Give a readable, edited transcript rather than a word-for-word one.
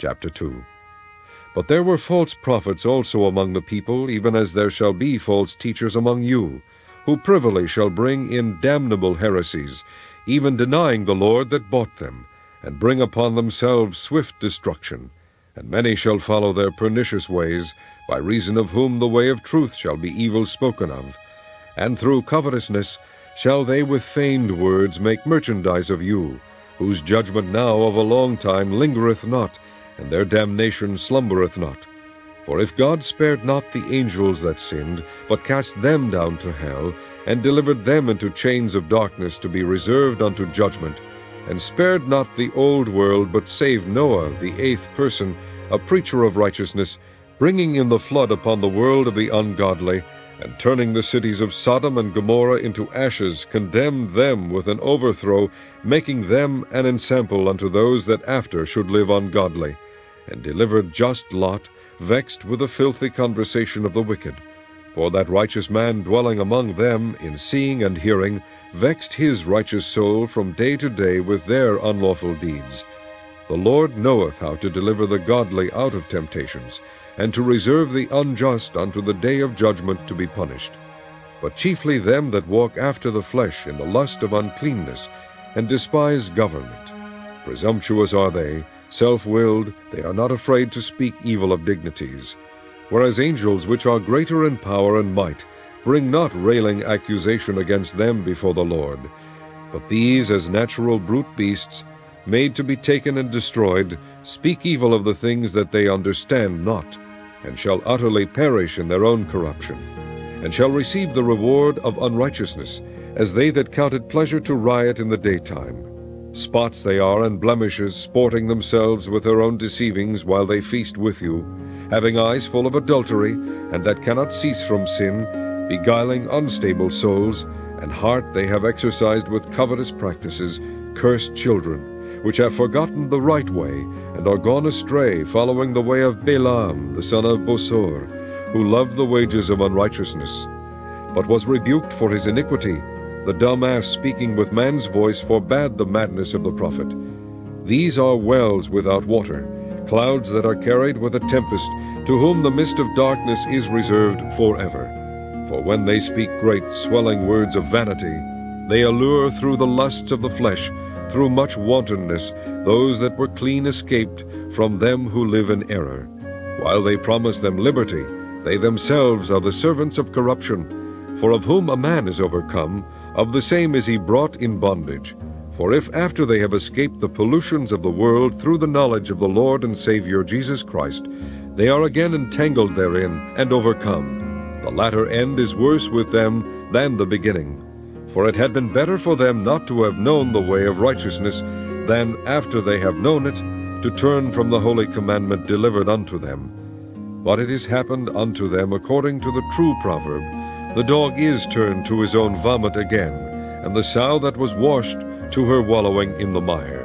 Chapter 2. But there were false prophets also among the people, even as there shall be false teachers among you, who privily shall bring in damnable heresies, even denying the Lord that bought them, and bring upon themselves swift destruction. And many shall follow their pernicious ways, by reason of whom the way of truth shall be evil spoken of. And through covetousness shall they with feigned words make merchandise of you, whose judgment now of a long time lingereth not, and their damnation slumbereth not. For if God spared not the angels that sinned, but cast them down to hell, and delivered them into chains of darkness to be reserved unto judgment, and spared not the old world, but saved Noah, the eighth person, a preacher of righteousness, bringing in the flood upon the world of the ungodly, and turning the cities of Sodom and Gomorrah into ashes, condemned them with an overthrow, making them an ensample unto those that after should live ungodly, and delivered just Lot, vexed with the filthy conversation of the wicked. For that righteous man dwelling among them, in seeing and hearing, vexed his righteous soul from day to day with their unlawful deeds. The Lord knoweth how to deliver the godly out of temptations, and to reserve the unjust unto the day of judgment to be punished. But chiefly them that walk after the flesh in the lust of uncleanness, and despise government. Presumptuous are they, self-willed, they are not afraid to speak evil of dignities. Whereas angels which are greater in power and might, bring not railing accusation against them before the Lord. But these, as natural brute beasts, made to be taken and destroyed, speak evil of the things that they understand not, and shall utterly perish in their own corruption, and shall receive the reward of unrighteousness, as they that count it pleasure to riot in the daytime. Spots they are and blemishes, sporting themselves with their own deceivings while they feast with you, having eyes full of adultery, and that cannot cease from sin, beguiling unstable souls, and heart they have exercised with covetous practices, cursed children, which have forgotten the right way, and are gone astray, following the way of Balaam the son of Bosor, who loved the wages of unrighteousness, but was rebuked for his iniquity. The dumb ass speaking with man's voice forbade the madness of the prophet. These are wells without water, clouds that are carried with a tempest, to whom the mist of darkness is reserved forever. For when they speak great swelling words of vanity, they allure through the lusts of the flesh, through much wantonness, those that were clean escaped from them who live in error. While they promise them liberty, they themselves are the servants of corruption. For of whom a man is overcome, of the same is he brought in bondage. For if after they have escaped the pollutions of the world through the knowledge of the Lord and Savior Jesus Christ, they are again entangled therein and overcome, the latter end is worse with them than the beginning. For it had been better for them not to have known the way of righteousness, than, after they have known it, to turn from the holy commandment delivered unto them. But it is happened unto them according to the true proverb, the dog is turned to his own vomit again, and the sow that was washed to her wallowing in the mire.